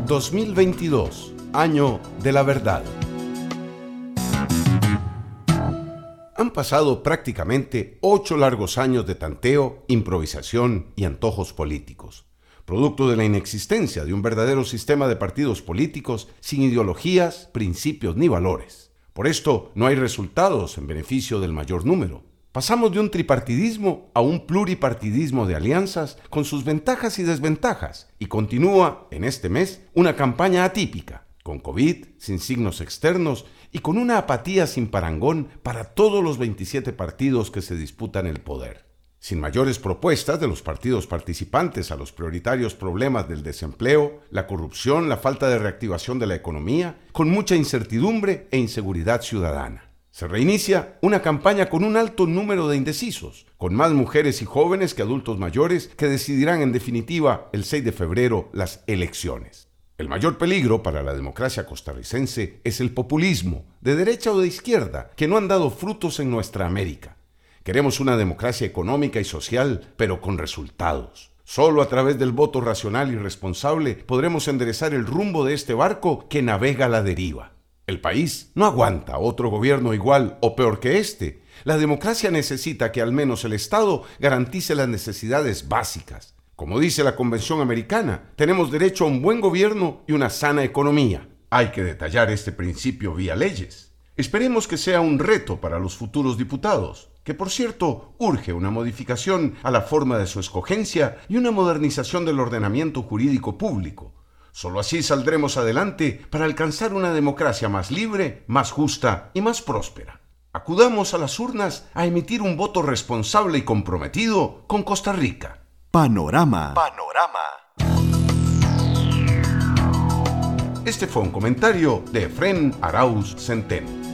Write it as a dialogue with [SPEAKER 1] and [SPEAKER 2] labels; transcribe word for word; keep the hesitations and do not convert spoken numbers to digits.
[SPEAKER 1] dos mil veintidós, año de la verdad. Han pasado prácticamente ocho largos años de tanteo, improvisación y antojos políticos, producto de la inexistencia de un verdadero sistema de partidos políticos sin ideologías, principios ni valores. Por esto, no hay resultados en beneficio del mayor número. Pasamos de un tripartidismo a un pluripartidismo de alianzas con sus ventajas y desventajas, y continúa, en este mes, una campaña atípica, con COVID, sin signos externos y con una apatía sin parangón para todos los veintisiete partidos que se disputan el poder. Sin mayores propuestas de los partidos participantes a los prioritarios problemas del desempleo, la corrupción, la falta de reactivación de la economía, con mucha incertidumbre e inseguridad ciudadana. Se reinicia una campaña con un alto número de indecisos, con más mujeres y jóvenes que adultos mayores que decidirán en definitiva el seis de febrero las elecciones. El mayor peligro para la democracia costarricense es el populismo, de derecha o de izquierda, que no han dado frutos en nuestra América. Queremos una democracia económica y social, pero con resultados. Solo a través del voto racional y responsable podremos enderezar el rumbo de este barco que navega a la deriva. El país no aguanta otro gobierno igual o peor que este. La democracia necesita que al menos el Estado garantice las necesidades básicas. Como dice la Convención Americana, tenemos derecho a un buen gobierno y una sana economía. Hay que detallar este principio vía leyes. Esperemos que sea un reto para los futuros diputados, que por cierto urge una modificación a la forma de su escogencia y una modernización del ordenamiento jurídico público. Solo así saldremos adelante para alcanzar una democracia más libre, más justa y más próspera. Acudamos a las urnas a emitir un voto responsable y comprometido con Costa Rica.
[SPEAKER 2] Panorama.
[SPEAKER 3] Panorama.
[SPEAKER 1] Este fue un comentario de Efrén Arauz Centeno.